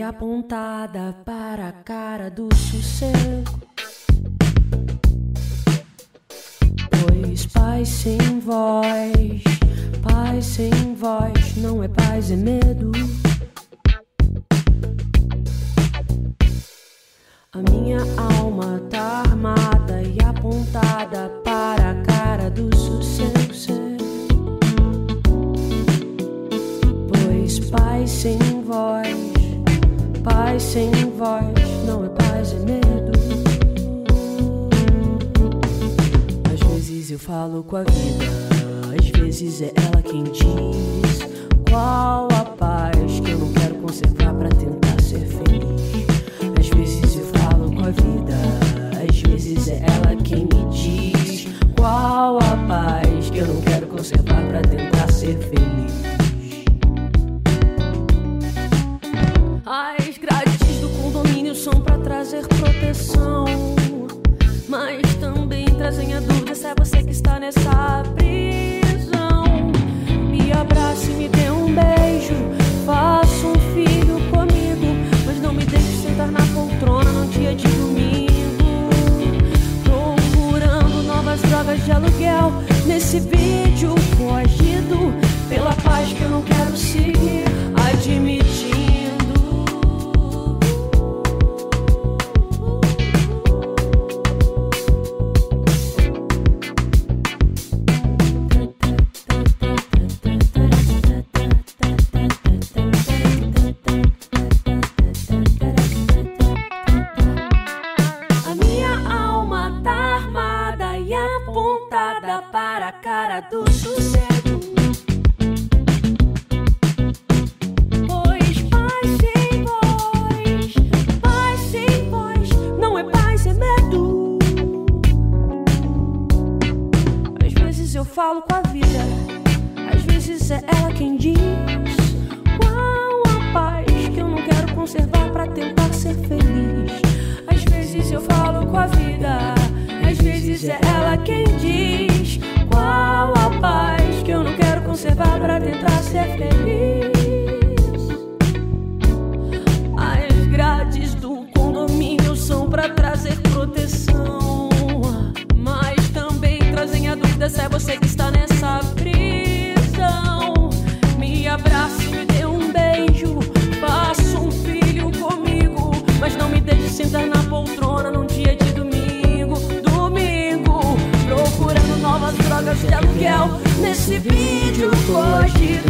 apontada para a cara do sossego. Pois paz sem voz não é paz, é medo. A minha alma tá armada e apontada para a cara do sossego. Pois paz sem voz não é paz, é medo. Às vezes eu falo com a vida, às vezes é ela quem diz qual a paz que eu não quero conservar pra tentar ser feliz. Às vezes eu falo com a vida, às vezes é ela quem me diz qual a paz que eu não quero conservar pra tentar ser feliz. As grades do condomínio são pra trazer proteção, mas também trazem a dúvida se é você que está nessa prisão. Me abrace, me dê um beijo, faça um filho comigo, mas não me deixe sentar na poltrona no dia de domingo, procurando novas drogas de aluguel nesse vídeo foragido pela paz que eu não quero seguir, admitindo. Para a cara do sossego. Pois paz sem voz não é paz, é medo. Às vezes eu falo com a vida, às vezes é ela quem diz qual a paz que eu não quero conservar pra tentar ser feliz. Às vezes eu falo com a vida, às vezes é ela quem diz qual a paz que eu não quero conservar pra tentar ser feliz. As grades do condomínio são pra trazer proteção, mas também trazem a dúvida se é você que está nessa prisão. Me abrace, me dê um beijo, faça um filho comigo, mas não me deixe sentar na poltrona num dia de domingo, procurando novas drogas de aluguel nesse vídeo foragido